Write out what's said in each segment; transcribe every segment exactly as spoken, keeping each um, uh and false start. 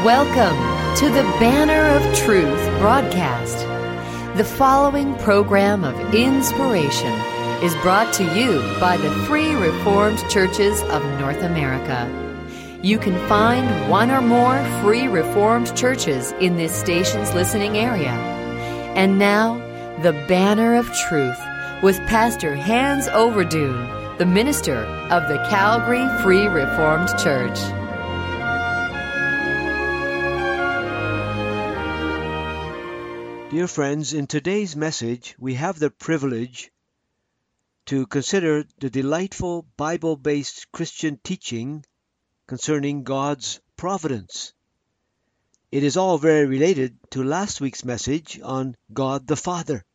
Welcome to the Banner of Truth broadcast. The following program of inspiration is brought to you by the Free Reformed Churches of North America. You can find one or more Free Reformed churches in this station's listening area. And now, the Banner of Truth with Pastor Hans Overdoon, the minister of the Calgary Free Reformed Church. Dear friends, in today's message, we have the privilege to consider the delightful Bible-based Christian teaching concerning God's providence. It is all very related to last week's message on God the Father.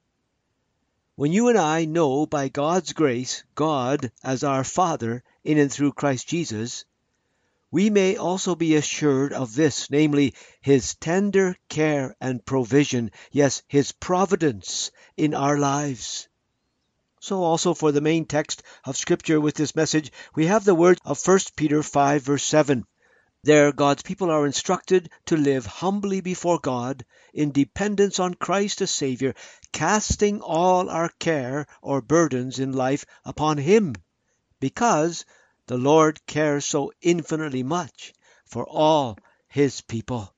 When you and I know by God's grace God as our Father in and through Christ Jesus, we may also be assured of this, namely, His tender care and provision, yes, His providence in our lives. So also for the main text of Scripture with this message, we have the words of First Peter five, verse seven. There, God's people are instructed to live humbly before God in dependence on Christ as Savior, casting all our care or burdens in life upon Him, because the Lord cares so infinitely much for all His people.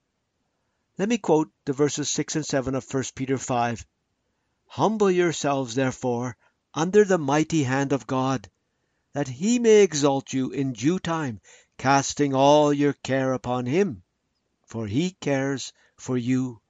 Let me quote the verses six and seven of First Peter five. Humble yourselves, therefore, under the mighty hand of God, that He may exalt you in due time, casting all your care upon Him, for He cares for you.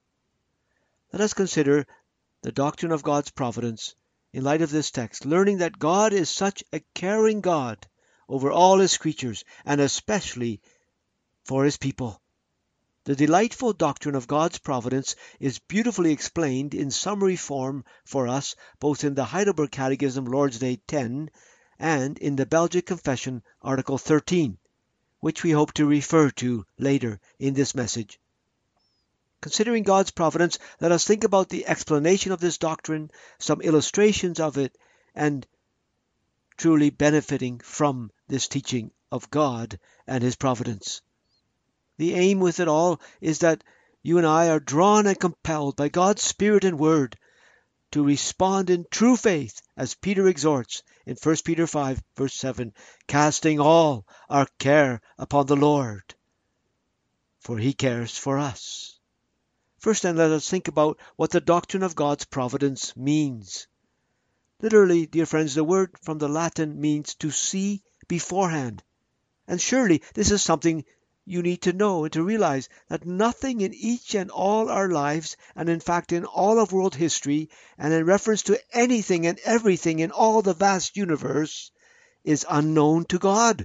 Let us consider the doctrine of God's providence in light of this text, learning that God is such a caring God over all His creatures, and especially for His people. The delightful doctrine of God's providence is beautifully explained in summary form for us, both in the Heidelberg Catechism, Lord's Day ten, and in the Belgic Confession, Article thirteen, which we hope to refer to later in this message. Considering God's providence, let us think about the explanation of this doctrine, some illustrations of it, and truly benefiting from this teaching of God and His providence. The aim with it all is that you and I are drawn and compelled by God's Spirit and Word to respond in true faith, as Peter exhorts in First Peter five, verse seven, casting all our care upon the Lord, for He cares for us. First then, let us think about what the doctrine of God's providence means. Literally, dear friends, the word from the Latin means to see beforehand. And surely this is something you need to know and to realize, that nothing in each and all our lives, and in fact in all of world history, and in reference to anything and everything in all the vast universe, is unknown to God.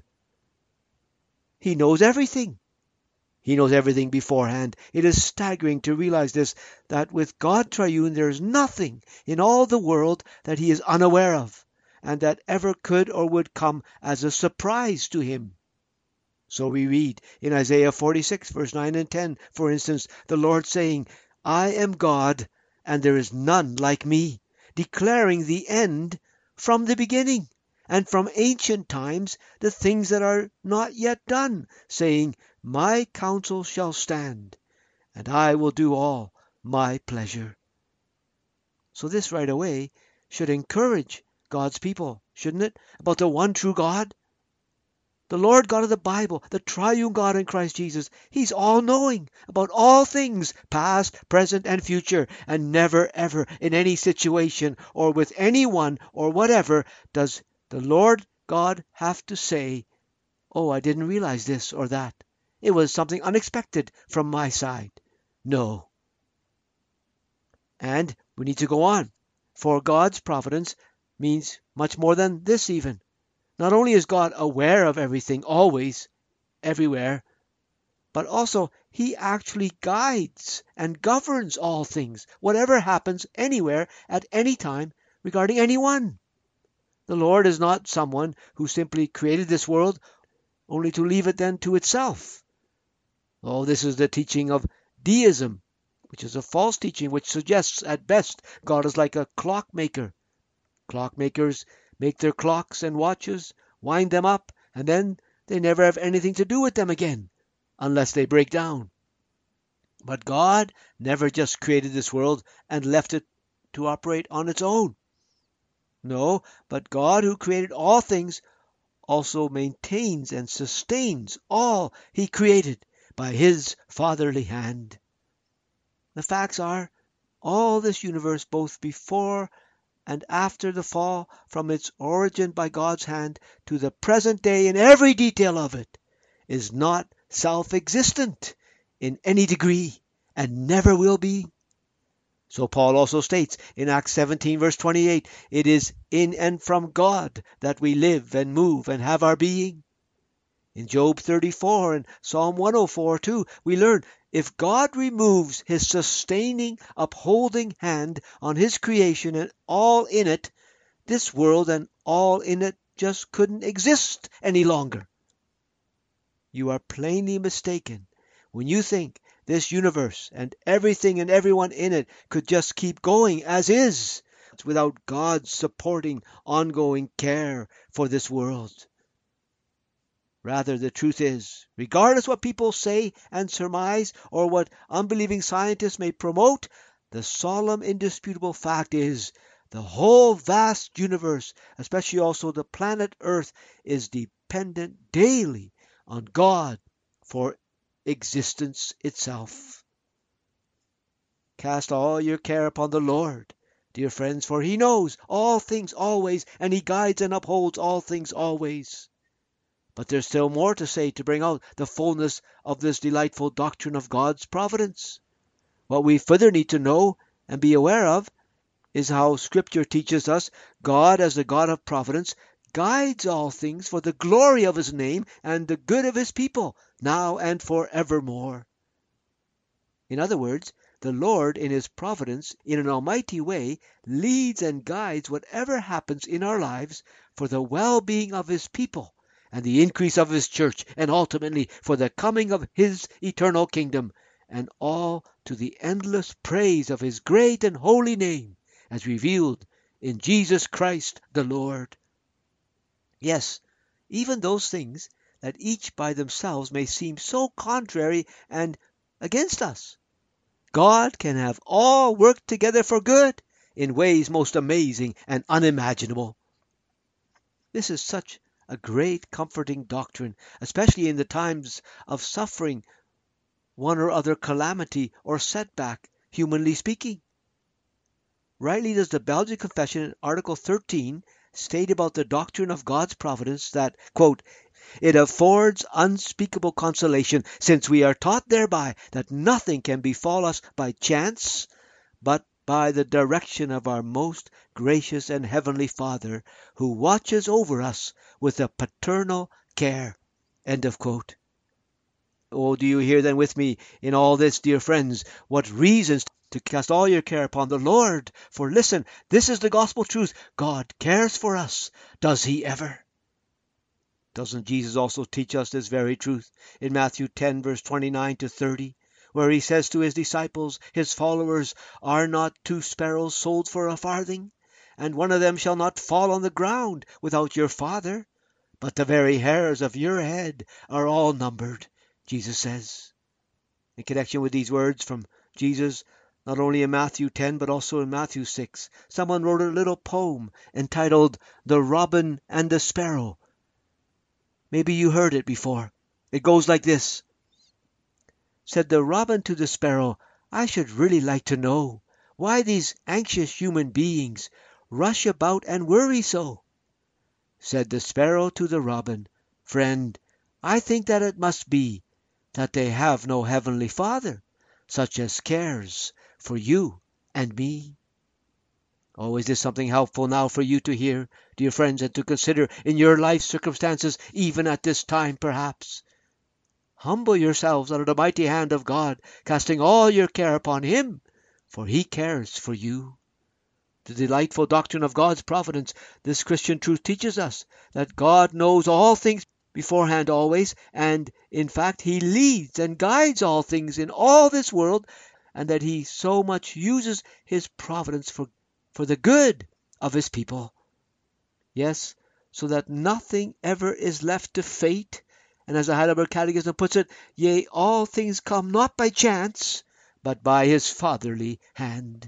He knows everything. He knows everything beforehand. It is staggering to realize this, that with God Triune there is nothing in all the world that He is unaware of, and that ever could or would come as a surprise to Him. So we read in Isaiah forty-six, verse nine and ten, for instance, the Lord saying, I am God, and there is none like me, declaring the end from the beginning, and from ancient times the things that are not yet done, saying, my counsel shall stand, and I will do all my pleasure. So this right away should encourage God's people, shouldn't it? About the one true God. The Lord God of the Bible, the triune God in Christ Jesus, He's all-knowing about all things, past, present, and future, and never ever in any situation or with anyone or whatever does the Lord God have to say, oh, I didn't realize this or that. It was something unexpected from my side. No. And we need to go on, for God's providence means much more than this even. Not only is God aware of everything always, everywhere, but also He actually guides and governs all things, whatever happens anywhere at any time regarding anyone. The Lord is not someone who simply created this world only to leave it then to itself. Oh, this is the teaching of deism, which is a false teaching which suggests at best God is like a clockmaker. Clockmakers make their clocks and watches, wind them up, and then they never have anything to do with them again. unless they break down. But God never just created this world and left it to operate on its own. No, but God, who created all things, also maintains and sustains all He created by His fatherly hand. The facts are, all this universe, both before and after the fall, from its origin by God's hand to the present day in every detail of it, is not self-existent in any degree, and never will be. So Paul also states in Acts seventeen verse twenty-eight, it is in and from God that we live and move and have our being. In Job thirty-four and Psalm one oh four too, we learn, if God removes His sustaining, upholding hand on His creation and all in it, this world and all in it just couldn't exist any longer. You are plainly mistaken when you think this universe and everything and everyone in it could just keep going as is, without God's supporting, ongoing care for this world. Rather, the truth is, regardless what people say and surmise, or what unbelieving scientists may promote, the solemn, indisputable fact is, the whole vast universe, especially also the planet Earth, is dependent daily on God for existence itself. Cast all your care upon the Lord, dear friends, for He knows all things always, and He guides and upholds all things always. But there's still more to say to bring out the fullness of this delightful doctrine of God's providence. What we further need to know and be aware of is how Scripture teaches us God, as the God of providence, guides all things for the glory of His name and the good of His people, now and forevermore. In other words, the Lord in His providence, in an almighty way, leads and guides whatever happens in our lives for the well-being of His people and the increase of His church, and ultimately for the coming of His eternal kingdom, and all to the endless praise of His great and holy name, as revealed in Jesus Christ the Lord. Yes, even those things that each by themselves may seem so contrary and against us, God can have all work together for good in ways most amazing and unimaginable. This is such a great comforting doctrine, especially in the times of suffering, one or other calamity or setback, humanly speaking. Rightly does the Belgian Confession in Article thirteen state about the doctrine of God's providence that, quote, it affords unspeakable consolation, since we are taught thereby that nothing can befall us by chance, but by the direction of our most gracious and heavenly Father, who watches over us with a paternal care. End of quote. Oh, do you hear then with me in all this, dear friends, what reasons to cast all your care upon the Lord? For listen, this is the gospel truth. God cares for us. Does He ever? Doesn't Jesus also teach us this very truth in Matthew ten, verse twenty-nine to thirty, where He says to His disciples, His followers, are not two sparrows sold for a farthing? And one of them shall not fall on the ground without your Father, but the very hairs of your head are all numbered, Jesus says. In connection with these words from Jesus, not only in Matthew ten, but also in Matthew six, someone wrote a little poem entitled The Robin and the Sparrow. Maybe you heard it before. It goes like this. Said the robin to the sparrow, I should really like to know why these anxious human beings rush about and worry so. Said the sparrow to the robin, Friend, I think that it must be that they have no heavenly Father, such as cares for you and me. Oh, is this something helpful now for you to hear, dear friends, and to consider in your life circumstances, even at this time perhaps? Humble yourselves under the mighty hand of God, casting all your care upon Him, for He cares for you. The delightful doctrine of God's providence, this Christian truth teaches us that God knows all things beforehand always, and in fact He leads and guides all things in all this world, and that He so much uses His providence for for the good of His people. Yes, so that nothing ever is left to fate And as the Heidelberg Catechism puts it, yea, all things come not by chance, but by his fatherly hand.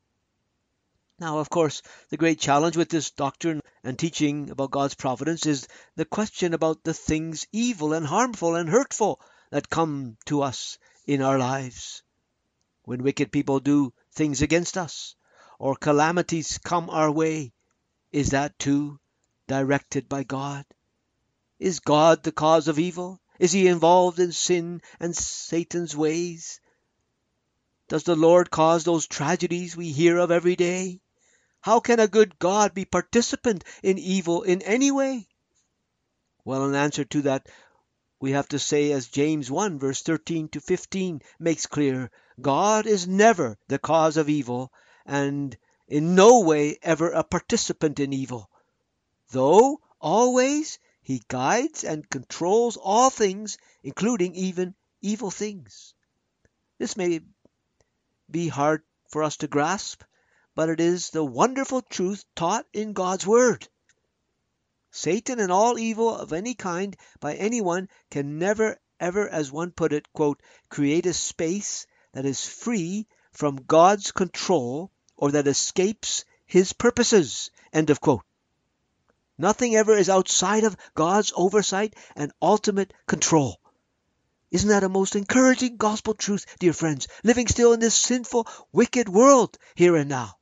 Now, of course, the great challenge with this doctrine and teaching about God's providence is the question about the things evil and harmful and hurtful that come to us in our lives. When wicked people do things against us, or calamities come our way, is that too directed by God? Is God the cause of evil? Is he involved in sin and Satan's ways? Does the Lord cause those tragedies we hear of every day? How can a good God be participant in evil in any way? Well, in answer to that, we have to say, as James one, verse thirteen to fifteen makes clear, God is never the cause of evil, and in no way ever a participant in evil, though always he guides and controls all things, including even evil things. This may be hard for us to grasp, but it is the wonderful truth taught in God's Word. Satan and all evil of any kind by anyone can never, ever, as one put it, quote, create a space that is free from God's control or that escapes his purposes, end of quote. Nothing ever is outside of God's oversight and ultimate control. Isn't that a most encouraging gospel truth, dear friends, living still in this sinful, wicked world here and now?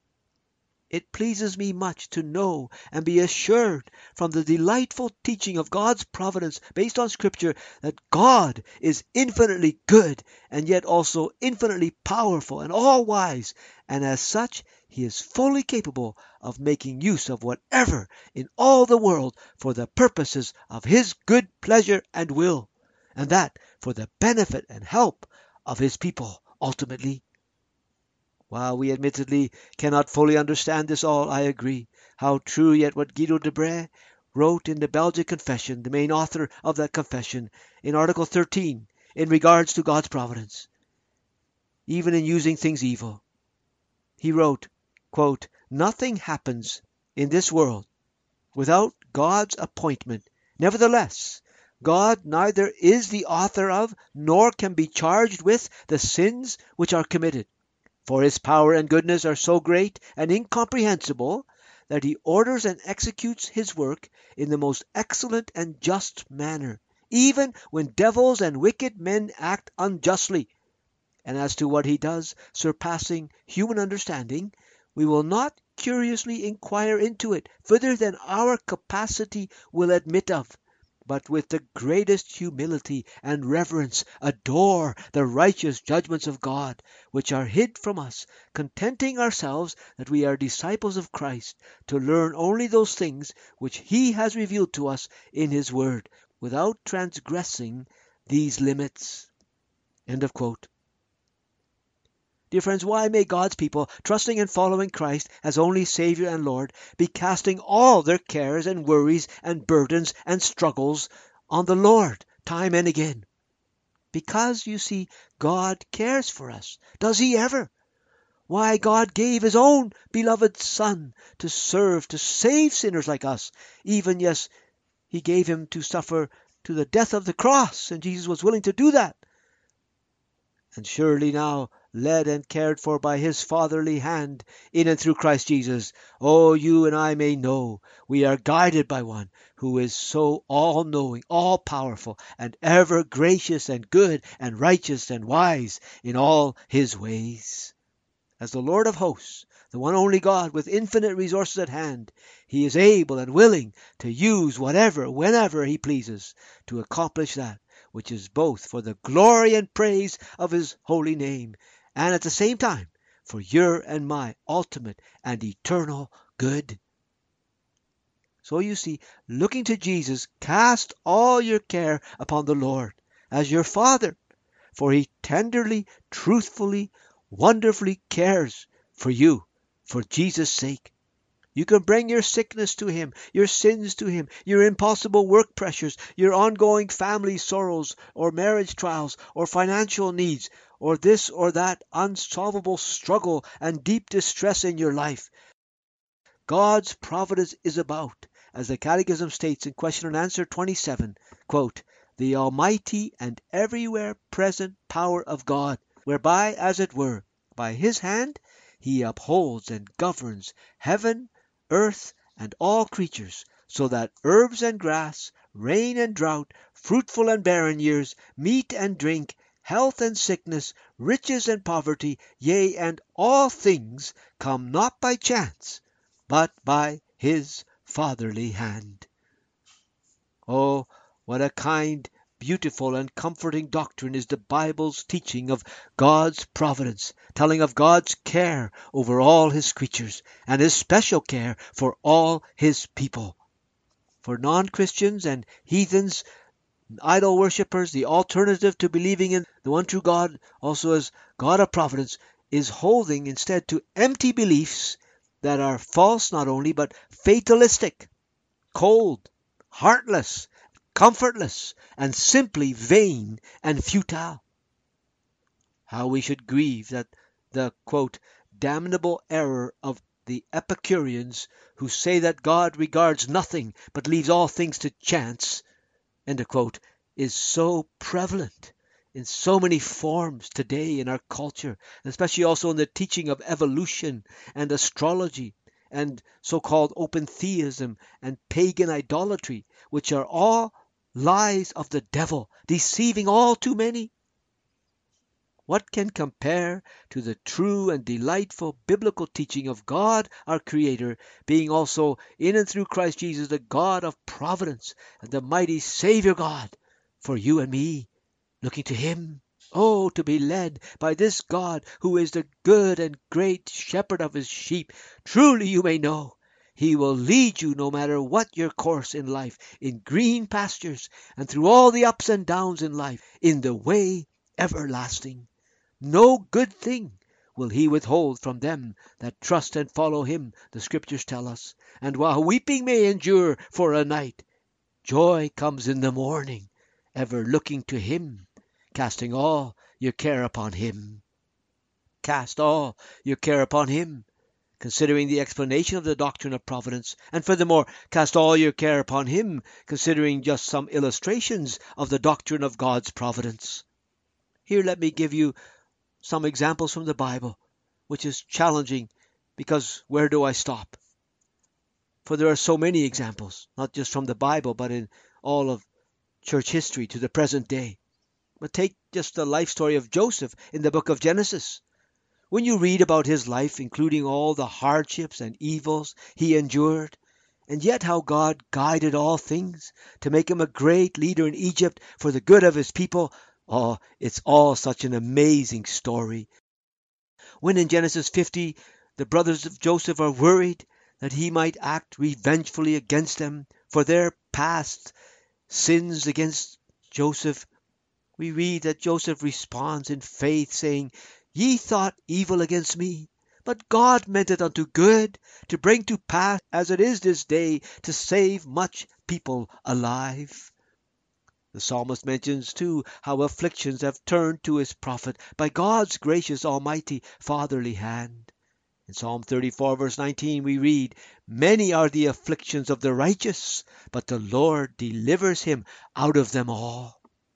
It pleases me much to know and be assured from the delightful teaching of God's providence based on Scripture that God is infinitely good and yet also infinitely powerful and all-wise, and as such he is fully capable of making use of whatever in all the world for the purposes of his good pleasure and will, and that for the benefit and help of his people ultimately. While we admittedly cannot fully understand this all, I agree how true yet what Guido de Brès wrote in the Belgic Confession, the main author of that confession, in Article thirteen, in regards to God's providence, even in using things evil. He wrote, quote, "Nothing happens in this world without God's appointment. Nevertheless, God neither is the author of, nor can be charged with, the sins which are committed. For his power and goodness are so great and incomprehensible that he orders and executes his work in the most excellent and just manner, even when devils and wicked men act unjustly. And as to what he does, surpassing human understanding, we will not curiously inquire into it further than our capacity will admit of, but with the greatest humility and reverence adore the righteous judgments of God, which are hid from us, contenting ourselves that we are disciples of Christ, to learn only those things which he has revealed to us in his word, without transgressing these limits." End of quote. Dear friends, why may God's people, trusting and following Christ as only Savior and Lord, be casting all their cares and worries and burdens and struggles on the Lord time and again? Because, you see, God cares for us. Does he ever? Why, God gave his own beloved Son to serve, to save sinners like us. Even, yes, he gave him to suffer to the death of the cross, and Jesus was willing to do that. And surely now, led and cared for by his fatherly hand in and through Christ Jesus, oh, you and I may know we are guided by one who is so all-knowing, all-powerful, and ever gracious and good and righteous and wise in all his ways. As the Lord of hosts, the one only God with infinite resources at hand, he is able and willing to use whatever, whenever he pleases, to accomplish that which is both for the glory and praise of his holy name, and at the same time for your and my ultimate and eternal good. So you see, looking to Jesus, cast all your care upon the Lord as your Father, for he tenderly, truthfully, wonderfully cares for you for Jesus' sake. You can bring your sickness to him, your sins to him, your impossible work pressures, your ongoing family sorrows or marriage trials or financial needs or this or that unsolvable struggle and deep distress in your life. God's providence is about, as the Catechism states in question and answer twenty-seven, quote, the almighty and everywhere present power of God, whereby, as it were, by his hand, he upholds and governs heaven, earth, and all creatures, so that herbs and grass, rain and drought, fruitful and barren years, meat and drink, health and sickness, riches and poverty, yea, and all things come not by chance, but by his fatherly hand. Oh, what a kind, beautiful, and comforting doctrine is the Bible's teaching of God's providence, telling of God's care over all his creatures, and his special care for all his people. For non-Christians and heathens, idol worshippers, the alternative to believing in the one true God, also as God of providence, is holding instead to empty beliefs that are false not only, but fatalistic, cold, heartless, comfortless, and simply vain and futile. How we should grieve that the, quote, damnable error of the Epicureans, who say that God regards nothing but leaves all things to chance, end of quote, is so prevalent in so many forms today in our culture, especially also in the teaching of evolution and astrology and so-called open theism and pagan idolatry, which are all lies of the devil, deceiving all too many. What can compare to the true and delightful biblical teaching of God, our Creator, being also in and through Christ Jesus the God of providence and the mighty Savior God for you and me, looking to him? Oh, to be led by this God who is the good and great shepherd of his sheep. Truly you may know he will lead you no matter what your course in life, in green pastures and through all the ups and downs in life, in the way everlasting. No good thing will he withhold from them that trust and follow him, the Scriptures tell us. And while weeping may endure for a night, joy comes in the morning, ever looking to him, casting all your care upon him. Cast all your care upon him, considering the explanation of the doctrine of providence, and furthermore, cast all your care upon him, considering just some illustrations of the doctrine of God's providence. Here let me give you some examples from the Bible, which is challenging, because where do I stop? For there are so many examples, not just from the Bible, but in all of church history to the present day. But take just the life story of Joseph in the book of Genesis. When you read about his life, including all the hardships and evils he endured, and yet how God guided all things to make him a great leader in Egypt for the good of his people, oh, it's all such an amazing story. When in Genesis fifty, the brothers of Joseph are worried that he might act revengefully against them for their past sins against Joseph, we read that Joseph responds in faith, saying, Ye thought evil against me, but God meant it unto good, to bring to pass, as it is this day, to save much people alive. The psalmist mentions, too, how afflictions have turned to his profit by God's gracious, almighty, fatherly hand. In Psalm thirty-four, verse nineteen, we read, Many are the afflictions of the righteous, but the Lord delivers him out of them all.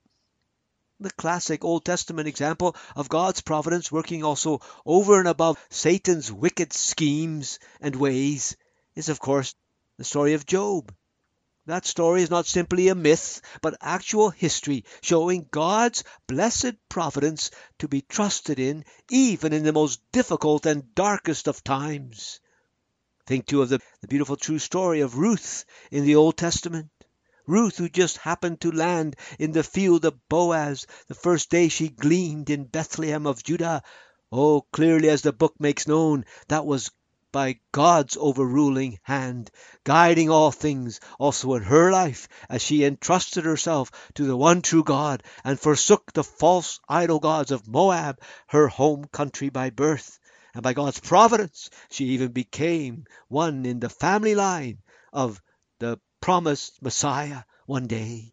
The classic Old Testament example of God's providence working also over and above Satan's wicked schemes and ways is, of course, the story of Job. That story is not simply a myth, but actual history showing God's blessed providence to be trusted in, even in the most difficult and darkest of times. Think, too, of the, the beautiful true story of Ruth in the Old Testament. Ruth, who just happened to land in the field of Boaz the first day she gleaned in Bethlehem of Judah. Oh, clearly as the book makes known, that was by God's overruling hand, guiding all things also in her life as she entrusted herself to the one true God and forsook the false idol gods of Moab, her home country by birth. And by God's providence, she even became one in the family line of the promised Messiah one day.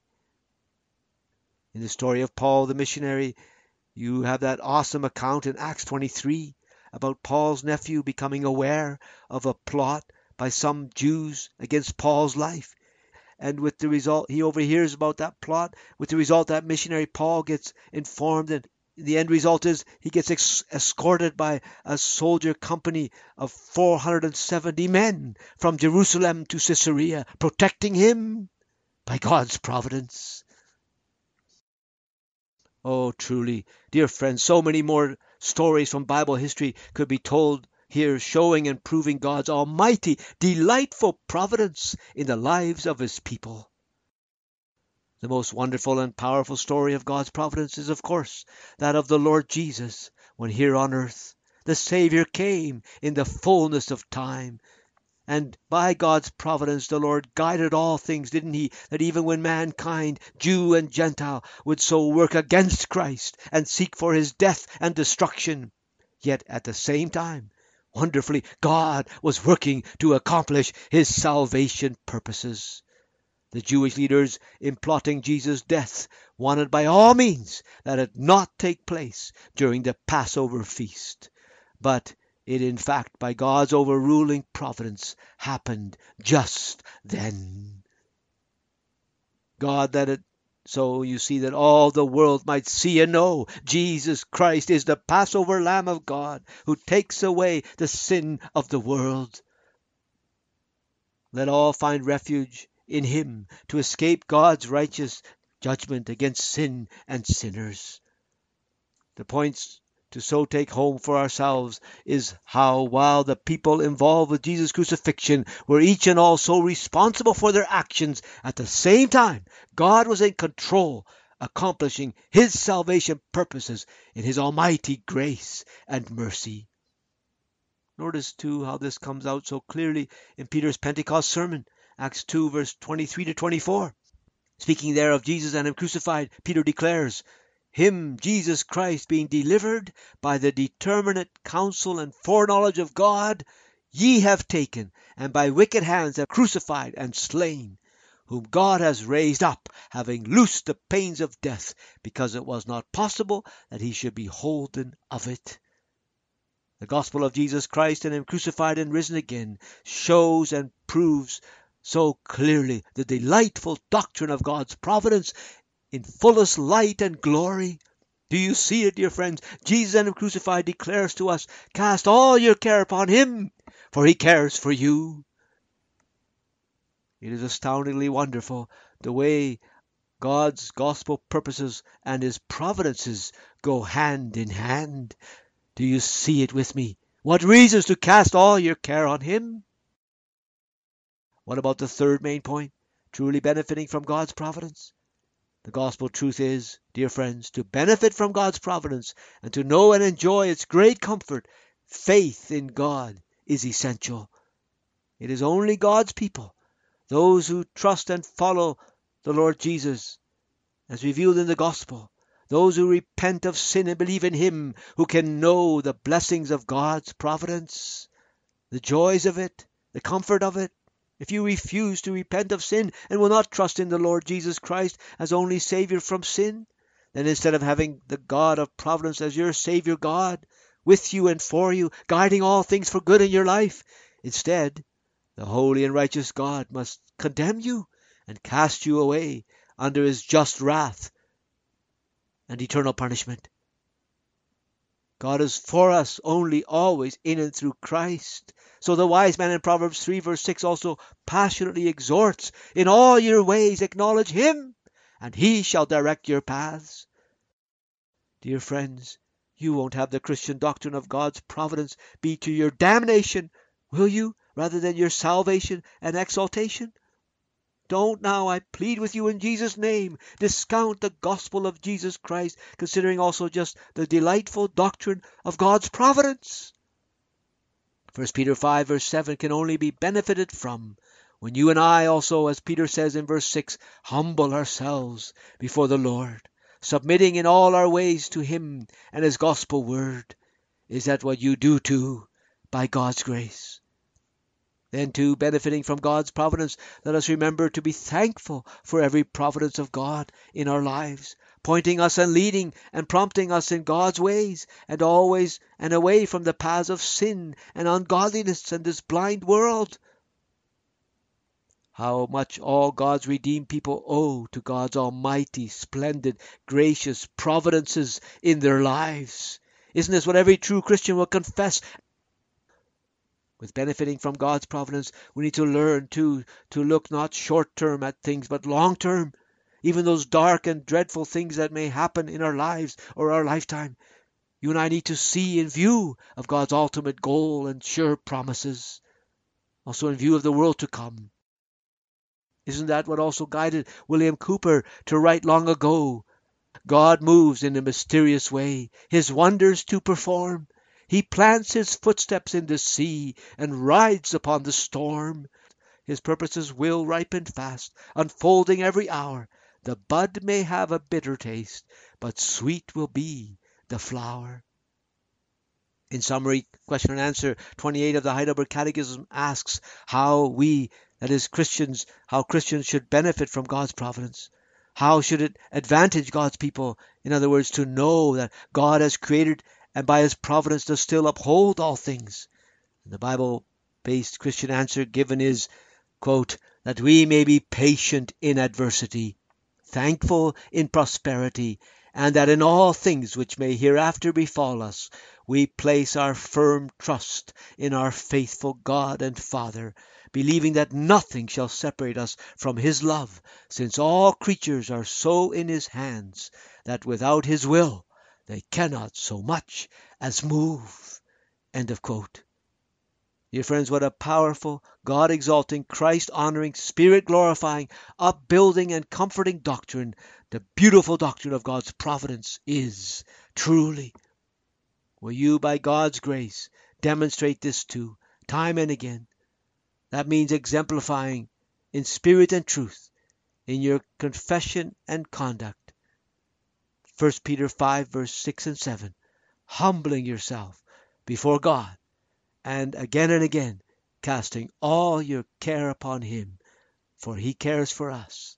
In the story of Paul the missionary, you have that awesome account in Acts twenty-three about Paul's nephew becoming aware of a plot by some Jews against Paul's life, And with the result, he overhears about that plot, with the result that missionary Paul gets informed, and the end result is he gets ex- escorted by a soldier company of four hundred seventy men from Jerusalem to Caesarea, protecting him by God's providence. Oh, truly, dear friends, so many more stories from Bible history could be told here, showing and proving God's almighty, delightful providence in the lives of his people. The most wonderful and powerful story of God's providence is, of course, that of the Lord Jesus, when here on earth the Savior came in the fullness of time. And by God's providence the Lord guided all things, didn't he? That even when mankind, Jew and Gentile, would so work against Christ and seek for his death and destruction, yet at the same time, wonderfully, God was working to accomplish his salvation purposes. The Jewish leaders, in plotting Jesus' death, wanted by all means that it not take place during the Passover feast. But it, in fact, by God's overruling providence, happened just then. God, that it so you see that all the world might see and know Jesus Christ is the Passover Lamb of God, who takes away the sin of the world. Let all find refuge in him to escape God's righteous judgment against sin and sinners. The points to so take home for ourselves is how, while the people involved with Jesus' crucifixion were each and all so responsible for their actions, at the same time God was in control, accomplishing his salvation purposes in his almighty grace and mercy. Notice too how this comes out so clearly in Peter's Pentecost sermon, Acts two, verse twenty-three to twenty-four. Speaking there of Jesus and him crucified, Peter declares, "Him, Jesus Christ, being delivered by the determinate counsel and foreknowledge of God, ye have taken, and by wicked hands have crucified and slain, whom God has raised up, having loosed the pains of death, because it was not possible that he should be holden of it." The gospel of Jesus Christ and him crucified and risen again shows and proves so clearly the delightful doctrine of God's providence in fullest light and glory. Do you see it, dear friends? Jesus and him crucified declares to us, cast all your care upon him, for he cares for you. It is astoundingly wonderful the way God's gospel purposes and his providences go hand in hand. Do you see it with me? What reasons to cast all your care on him? What about the third main point? Truly benefiting from God's providence? The gospel truth is, dear friends, to benefit from God's providence and to know and enjoy its great comfort, faith in God is essential. It is only God's people, those who trust and follow the Lord Jesus, as revealed in the gospel, those who repent of sin and believe in him, who can know the blessings of God's providence, the joys of it, the comfort of it. If you refuse to repent of sin and will not trust in the Lord Jesus Christ as only Savior from sin, then instead of having the God of providence as your Savior God, with you and for you, guiding all things for good in your life, instead, the holy and righteous God must condemn you and cast you away under his just wrath and eternal punishment. God is for us only, always, in and through Christ. So the wise man in Proverbs three verse six also passionately exhorts, in all your ways acknowledge him, and he shall direct your paths. Dear friends, you won't have the Christian doctrine of God's providence be to your damnation, will you, rather than your salvation and exaltation? Don't now, I plead with you in Jesus' name, discount the gospel of Jesus Christ, considering also just the delightful doctrine of God's providence. First Peter five verse seven can only be benefited from when you and I also, as Peter says in verse six, humble ourselves before the Lord, submitting in all our ways to him and his gospel word. Is that what you do too, by God's grace? Then too, benefiting from God's providence, let us remember to be thankful for every providence of God in our lives, pointing us and leading and prompting us in God's ways, and always and away from the paths of sin and ungodliness and this blind world. how much all God's redeemed people owe to God's almighty, splendid, gracious providences in their lives. Isn't this what every true Christian will confess? With benefiting from God's providence, we need to learn to, to look not short-term at things, but long-term. Even those dark and dreadful things that may happen in our lives or our lifetime, you and I need to see in view of God's ultimate goal and sure promises, also in view of the world to come. Isn't that what also guided William Cooper to write long ago? God moves in a mysterious way, His wonders to perform. He plants His footsteps in the sea and rides upon the storm. His purposes will ripen fast, unfolding every hour. The bud may have a bitter taste, but sweet will be the flower. In summary, question and answer twenty-eight of the Heidelberg Catechism asks how we, that is Christians, how Christians should benefit from God's providence. How should it advantage God's people? In other words, to know that God has created and by His providence does still uphold all things. And the Bible-based Christian answer given is, quote, that we may be patient in adversity, thankful in prosperity, and that in all things which may hereafter befall us, we place our firm trust in our faithful God and Father, believing that nothing shall separate us from His love, since all creatures are so in His hands, that without His will they cannot so much as move. End of quote. Dear friends, what a powerful, God-exalting, Christ-honoring, Spirit-glorifying, upbuilding and comforting doctrine the beautiful doctrine of God's providence is, truly. Will you, by God's grace, demonstrate this too, time and again? That means exemplifying in spirit and truth, in your confession and conduct. First Peter five, verse six and seven, humbling yourself before God, and again and again, casting all your care upon Him, for He cares for us.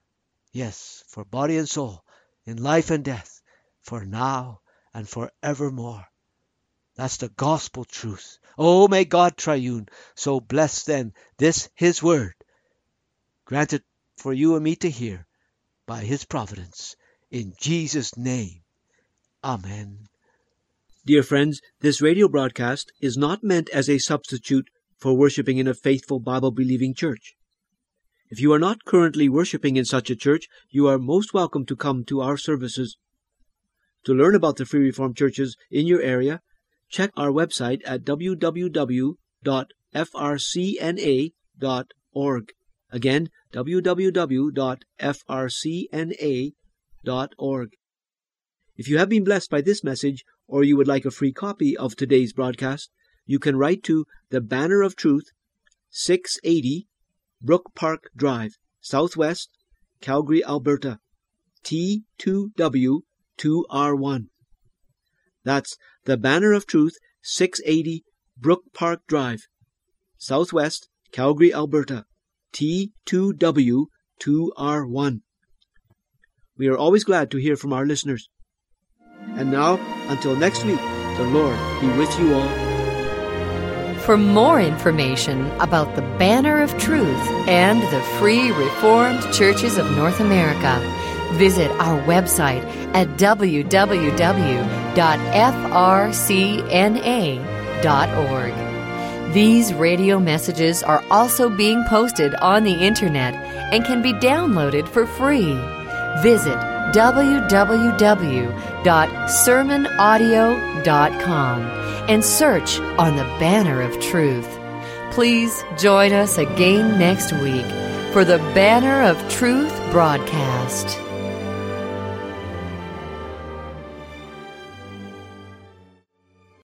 Yes, for body and soul, in life and death, for now and forevermore. That's the gospel truth. Oh, may God triune so bless then this His word, granted for you and me to hear by His providence. In Jesus' name, Amen. Dear friends, this radio broadcast is not meant as a substitute for worshiping in a faithful Bible-believing church. If you are not currently worshiping in such a church, you are most welcome to come to our services. To learn about the Free Reformed churches in your area, check our website at w w w dot f r c n a dot org. Again, w w w dot f r c n a dot org. If you have been blessed by this message, or you would like a free copy of today's broadcast, you can write to The Banner of Truth, six eighty Brook Park Drive, Southwest, Calgary, Alberta, T two W two R one. That's The Banner of Truth, six eighty Brook Park Drive, Southwest, Calgary, Alberta, T two W two R one. We are always glad to hear from our listeners. And now, until next week, the Lord be with you all. For more information about the Banner of Truth and the Free Reformed Churches of North America, visit our website at w w w dot f r c n a dot org. These radio messages are also being posted on the Internet and can be downloaded for free. Visit w w w dot sermon audio dot com and search on the Banner of Truth. Please join us again next week for the Banner of Truth broadcast.